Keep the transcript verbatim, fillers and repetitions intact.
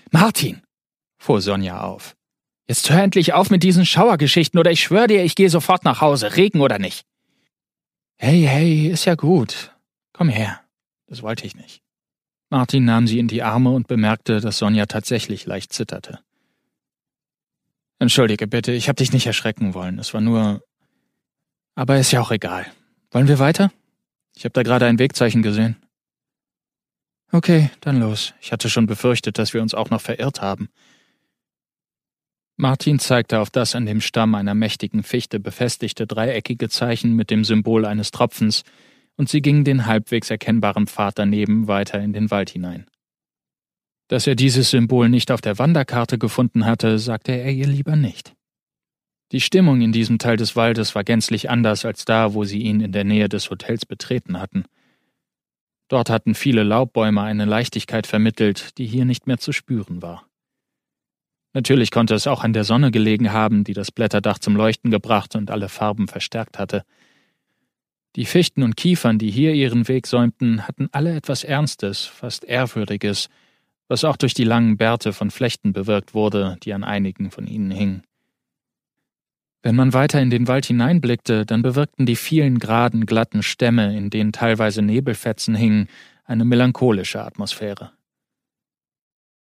»Martin«, fuhr Sonja auf, »jetzt hör endlich auf mit diesen Schauergeschichten oder ich schwöre dir, ich gehe sofort nach Hause, Regen oder nicht.« »Hey, hey, ist ja gut. Komm her. Das wollte ich nicht.« Martin nahm sie in die Arme und bemerkte, dass Sonja tatsächlich leicht zitterte. »Entschuldige bitte, ich hab dich nicht erschrecken wollen. Es war nur... Aber ist ja auch egal. Wollen wir weiter? Ich habe da gerade ein Wegzeichen gesehen.« »Okay, dann los. Ich hatte schon befürchtet, dass wir uns auch noch verirrt haben.« Martin zeigte auf das an dem Stamm einer mächtigen Fichte befestigte dreieckige Zeichen mit dem Symbol eines Tropfens, und sie gingen den halbwegs erkennbaren Pfad daneben weiter in den Wald hinein. Dass er dieses Symbol nicht auf der Wanderkarte gefunden hatte, sagte er ihr lieber nicht. Die Stimmung in diesem Teil des Waldes war gänzlich anders als da, wo sie ihn in der Nähe des Hotels betreten hatten. Dort hatten viele Laubbäume eine Leichtigkeit vermittelt, die hier nicht mehr zu spüren war. Natürlich konnte es auch an der Sonne gelegen haben, die das Blätterdach zum Leuchten gebracht und alle Farben verstärkt hatte. Die Fichten und Kiefern, die hier ihren Weg säumten, hatten alle etwas Ernstes, fast Ehrwürdiges, was auch durch die langen Bärte von Flechten bewirkt wurde, die an einigen von ihnen hingen. Wenn man weiter in den Wald hineinblickte, dann bewirkten die vielen geraden, glatten Stämme, in denen teilweise Nebelfetzen hingen, eine melancholische Atmosphäre.